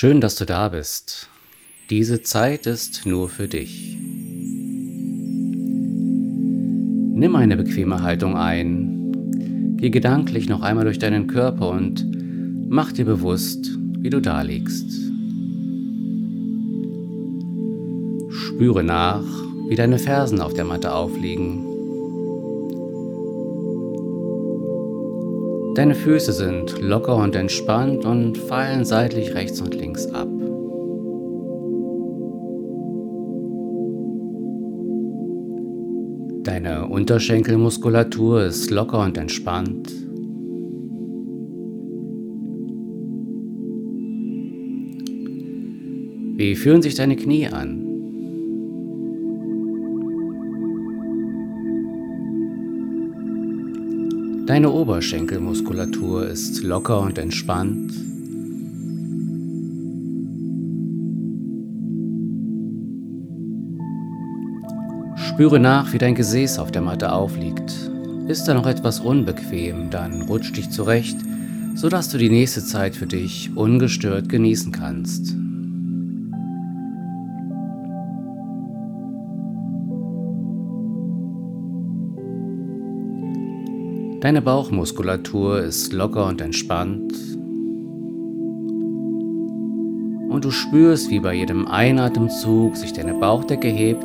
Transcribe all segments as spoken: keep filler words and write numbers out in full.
Schön, dass du da bist. Diese Zeit ist nur für dich. Nimm eine bequeme Haltung ein. Geh gedanklich noch einmal durch deinen Körper und mach dir bewusst, wie du da liegst. Spüre nach, wie deine Fersen auf der Matte aufliegen. Deine Füße sind locker und entspannt und fallen seitlich rechts und links ab. Deine Unterschenkelmuskulatur ist locker und entspannt. Wie fühlen sich deine Knie an? Deine Oberschenkelmuskulatur ist locker und entspannt. Spüre nach, wie dein Gesäß auf der Matte aufliegt. Ist da noch etwas unbequem, dann rutsch dich zurecht, sodass du die nächste Zeit für dich ungestört genießen kannst. Deine Bauchmuskulatur ist locker und entspannt. Und du spürst, wie bei jedem Einatemzug sich deine Bauchdecke hebt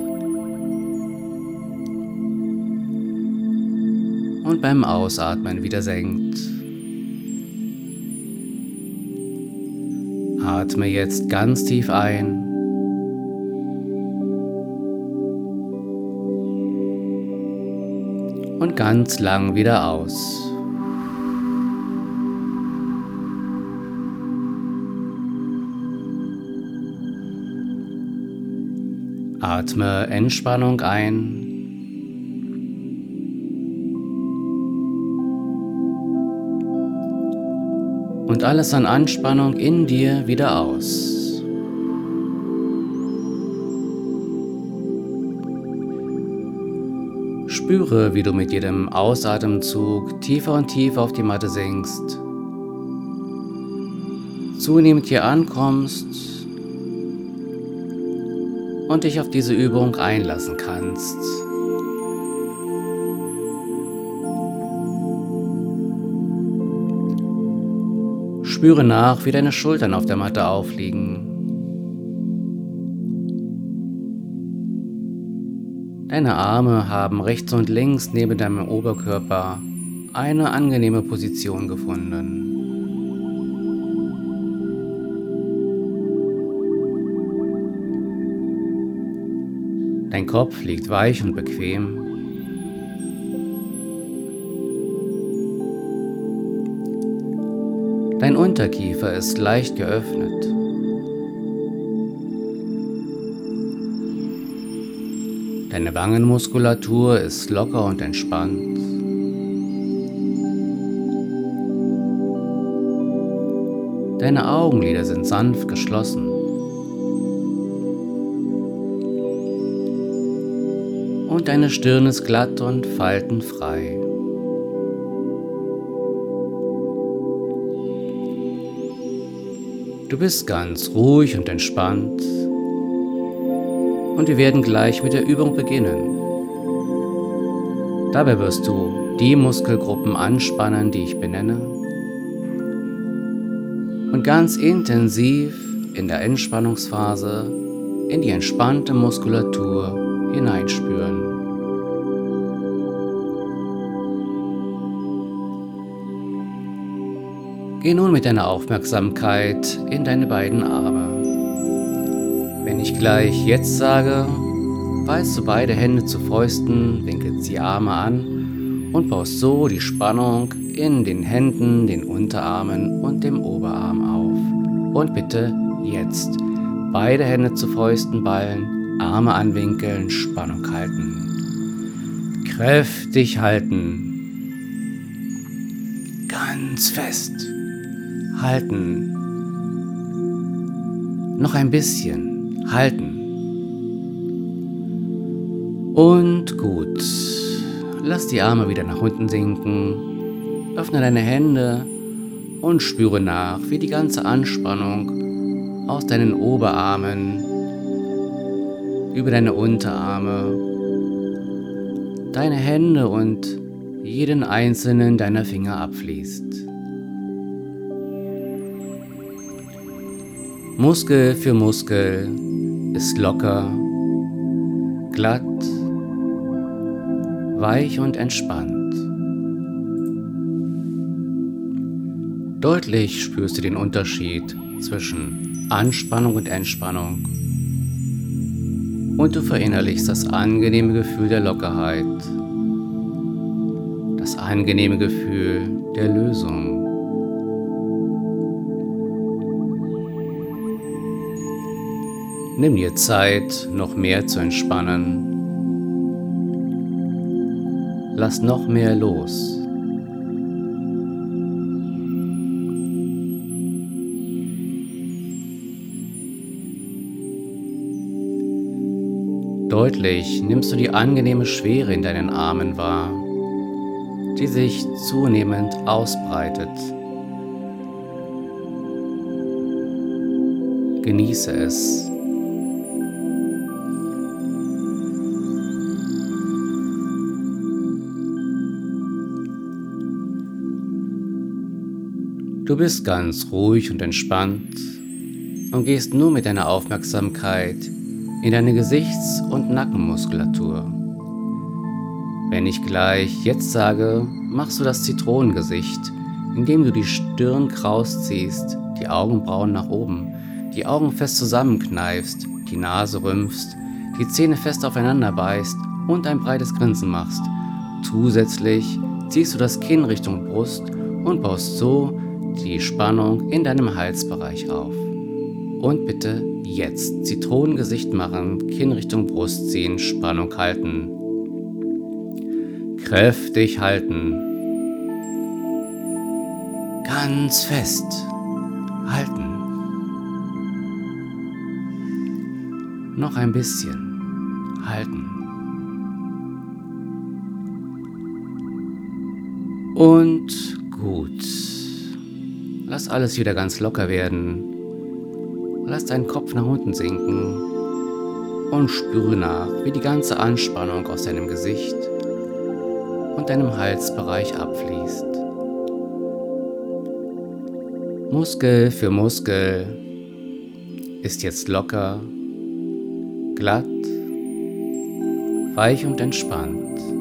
und beim Ausatmen wieder senkt. Atme jetzt ganz tief ein. Und ganz lang wieder aus. Atme Entspannung ein. Und alles an Anspannung in dir wieder aus. Spüre, wie du mit jedem Ausatemzug tiefer und tiefer auf die Matte sinkst, zunehmend hier ankommst und dich auf diese Übung einlassen kannst. Spüre nach, wie deine Schultern auf der Matte aufliegen. Deine Arme haben rechts und links neben deinem Oberkörper eine angenehme Position gefunden. Dein Kopf liegt weich und bequem. Dein Unterkiefer ist leicht geöffnet. Deine Wangenmuskulatur ist locker und entspannt. Deine Augenlider sind sanft geschlossen. Und deine Stirn ist glatt und faltenfrei. Du bist ganz ruhig und entspannt. Und wir werden gleich mit der Übung beginnen. Dabei wirst du die Muskelgruppen anspannen, die ich benenne, und ganz intensiv in der Entspannungsphase in die entspannte Muskulatur hineinspüren. Geh nun mit deiner Aufmerksamkeit in deine beiden Arme. Wenn ich gleich jetzt sage, balst du beide Hände zu Fäusten, winkelst die Arme an und baust so die Spannung in den Händen, den Unterarmen und dem Oberarm auf. Und bitte jetzt beide Hände zu Fäusten ballen, Arme anwinkeln, Spannung halten. Kräftig halten. Ganz fest halten. Noch ein bisschen. Halten. Und gut. Lass die Arme wieder nach unten sinken. Öffne deine Hände und spüre nach, wie die ganze Anspannung aus deinen Oberarmen, über deine Unterarme, deine Hände und jeden einzelnen deiner Finger abfließt. Muskel für Muskel ist locker, glatt, weich und entspannt. Deutlich spürst du den Unterschied zwischen Anspannung und Entspannung und du verinnerlichst das angenehme Gefühl der Lockerheit, das angenehme Gefühl der Lösung. Nimm dir Zeit, noch mehr zu entspannen. Lass noch mehr los. Deutlich nimmst du die angenehme Schwere in deinen Armen wahr, die sich zunehmend ausbreitet. Genieße es. Du bist ganz ruhig und entspannt und gehst nur mit deiner Aufmerksamkeit in deine Gesichts- und Nackenmuskulatur. Wenn ich gleich jetzt sage, machst du das Zitronengesicht, indem du die Stirn kraus ziehst, die Augenbrauen nach oben, die Augen fest zusammenkneifst, die Nase rümpfst, die Zähne fest aufeinander beißt und ein breites Grinsen machst. Zusätzlich ziehst du das Kinn Richtung Brust und baust so die Spannung in deinem Halsbereich auf. Und bitte jetzt Zitronengesicht machen, Kinn Richtung Brust ziehen, Spannung halten. Kräftig halten. Ganz fest halten. Noch ein bisschen halten. Und gut. Lass alles wieder ganz locker werden. Lass deinen Kopf nach unten sinken und spüre nach, wie die ganze Anspannung aus deinem Gesicht und deinem Halsbereich abfließt. Muskel für Muskel ist jetzt locker, glatt, weich und entspannt.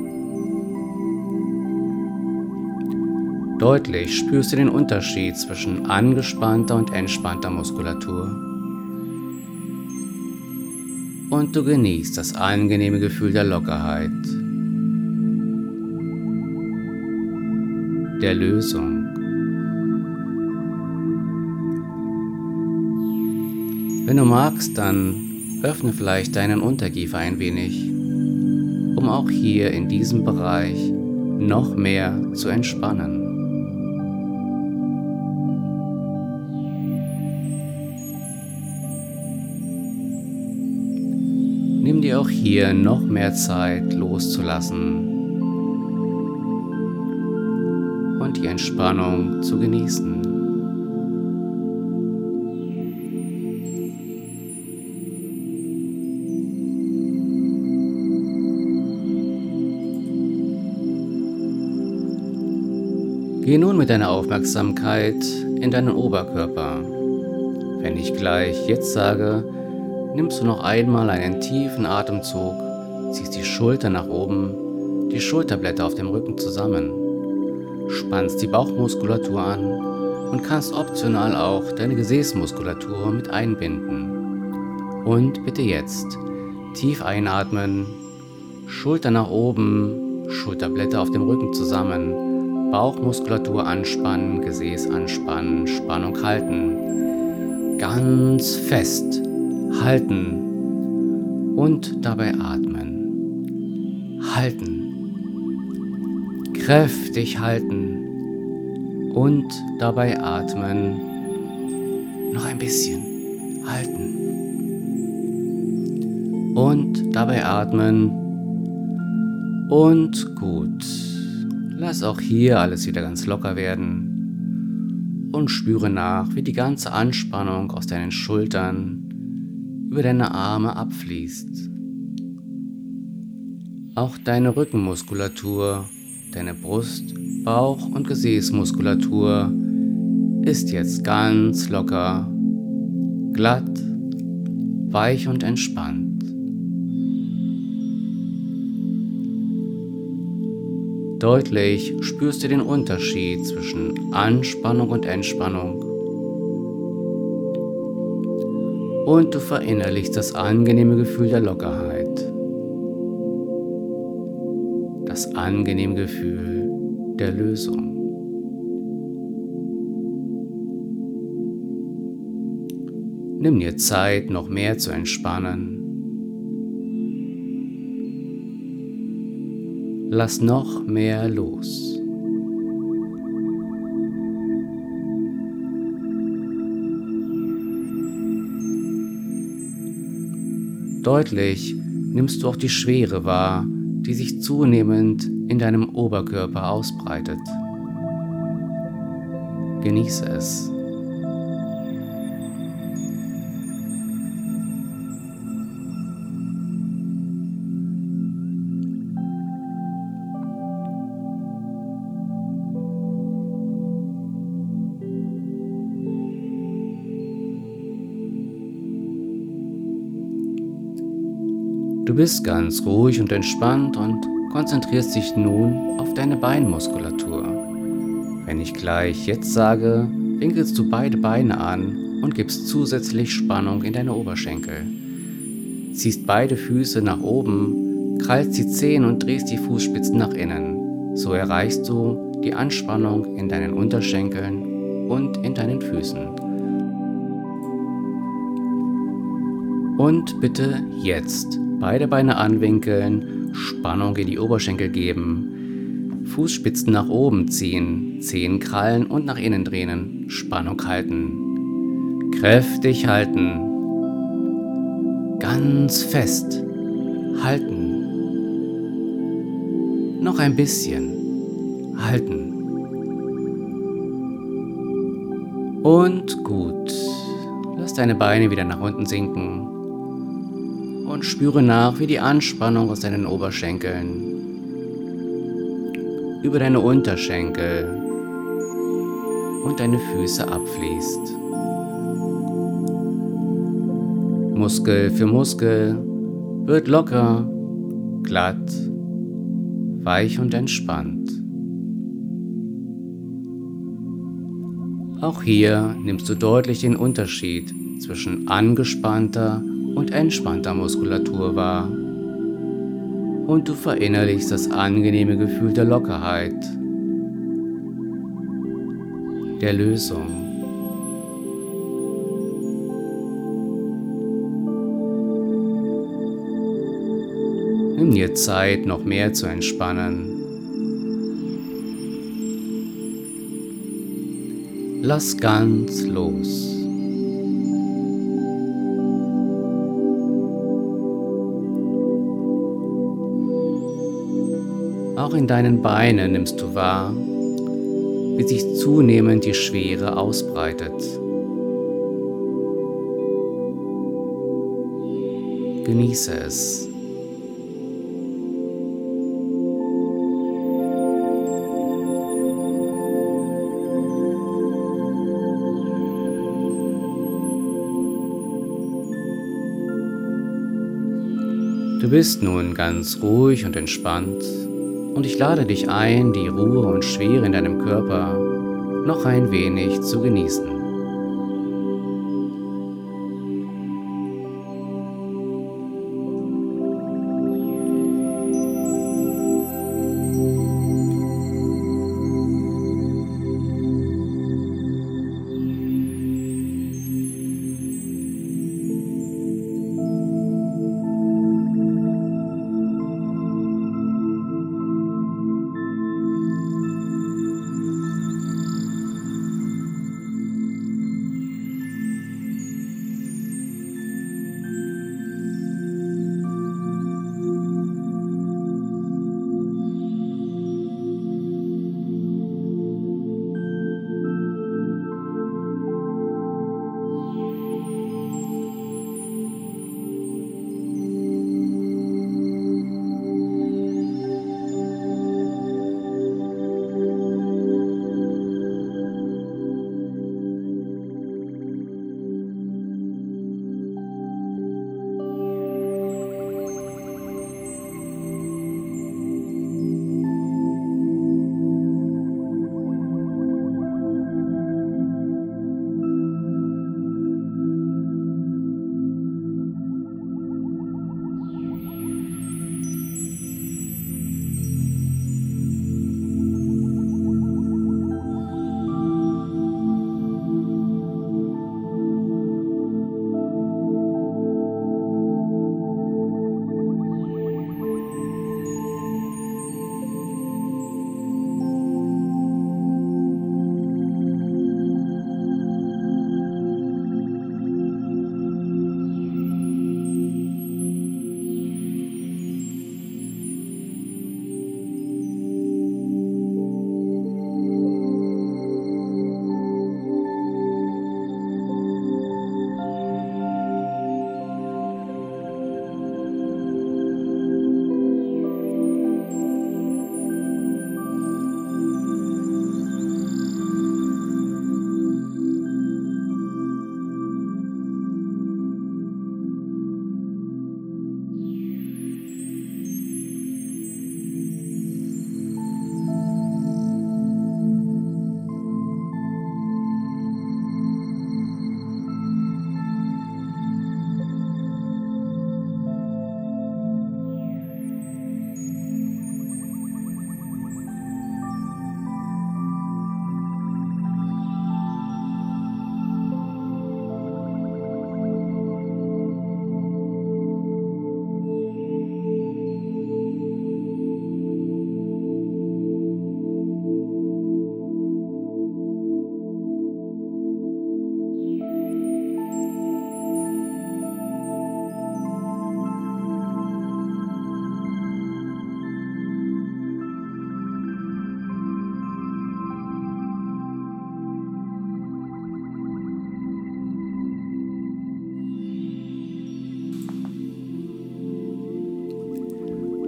Deutlich spürst du den Unterschied zwischen angespannter und entspannter Muskulatur. Und du genießt das angenehme Gefühl der Lockerheit, der Lösung. Wenn du magst, dann öffne vielleicht deinen Unterkiefer ein wenig, um auch hier in diesem Bereich noch mehr zu entspannen. Nimm dir auch hier noch mehr Zeit loszulassen und die Entspannung zu genießen. Geh nun mit deiner Aufmerksamkeit in deinen Oberkörper. Wenn ich gleich jetzt sage, nimmst du noch einmal einen tiefen Atemzug, ziehst die Schulter nach oben, die Schulterblätter auf dem Rücken zusammen, spannst die Bauchmuskulatur an und kannst optional auch deine Gesäßmuskulatur mit einbinden. Und bitte jetzt tief einatmen, Schulter nach oben, Schulterblätter auf dem Rücken zusammen, Bauchmuskulatur anspannen, Gesäß anspannen, Spannung halten, ganz fest halten und dabei atmen. Halten. Kräftig halten und dabei atmen. Noch ein bisschen. Halten. Und dabei atmen. Und gut. Lass auch hier alles wieder ganz locker werden. und spüre nach, wie die ganze Anspannung aus deinen Schultern über deine Arme abfließt. Auch deine Rückenmuskulatur, deine Brust-, Bauch- und Gesäßmuskulatur ist jetzt ganz locker, glatt, weich und entspannt. Deutlich spürst du den Unterschied zwischen Anspannung und Entspannung. Und du verinnerlichst das angenehme Gefühl der Lockerheit. Das angenehme Gefühl der Lösung. Nimm dir Zeit, noch mehr zu entspannen. Lass noch mehr los. Deutlich nimmst du auch die Schwere wahr, die sich zunehmend in deinem Oberkörper ausbreitet. Genieße es. Du bist ganz ruhig und entspannt und konzentrierst dich nun auf deine Beinmuskulatur. Wenn ich gleich jetzt sage, winkelst du beide Beine an und gibst zusätzlich Spannung in deine Oberschenkel. Ziehst beide Füße nach oben, krallst die Zehen und drehst die Fußspitzen nach innen. So erreichst du die Anspannung in deinen Unterschenkeln und in deinen Füßen. Und bitte jetzt beide Beine anwinkeln, Spannung in die Oberschenkel geben, Fußspitzen nach oben ziehen, Zehen krallen und nach innen drehen, Spannung halten, kräftig halten, ganz fest halten, noch ein bisschen halten und gut, lass deine Beine wieder nach unten sinken. Und spüre nach, wie die Anspannung aus deinen Oberschenkeln über deine Unterschenkel und deine Füße abfließt. Muskel für Muskel wird locker, glatt, weich und entspannt. Auch hier nimmst du deutlich den Unterschied zwischen angespannter und entspannter Muskulatur wahr und du verinnerlichst das angenehme Gefühl der Lockerheit, der Lösung. Nimm dir Zeit, noch mehr zu entspannen. Lass ganz los. Auch in deinen Beinen nimmst du wahr, wie sich zunehmend die Schwere ausbreitet. Genieße es. Du bist nun ganz ruhig und entspannt. Und ich lade dich ein, die Ruhe und Schwere in deinem Körper noch ein wenig zu genießen.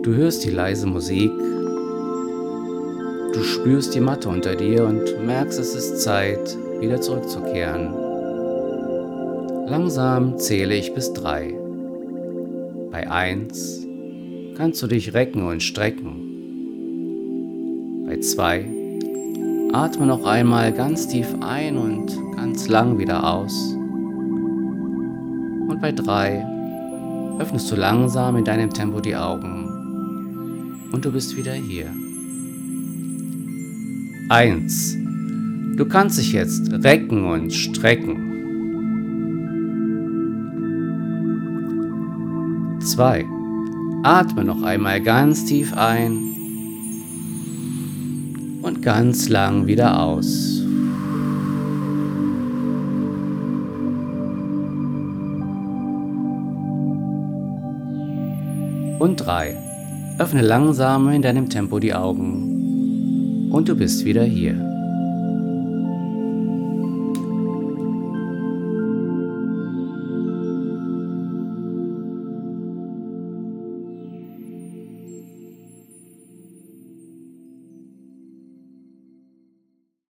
Du hörst die leise Musik, du spürst die Matte unter dir und merkst, es ist Zeit, wieder zurückzukehren. Langsam zähle ich bis drei. Bei eins kannst du dich recken und strecken. Bei zwei atme noch einmal ganz tief ein und ganz lang wieder aus. Und bei drei öffnest du langsam in deinem Tempo die Augen und du bist wieder hier. Eins. Du kannst dich jetzt recken und strecken. Zwei. Atme noch einmal ganz tief ein und ganz lang wieder aus. Und drei. Öffne langsam in deinem Tempo die Augen und du bist wieder hier.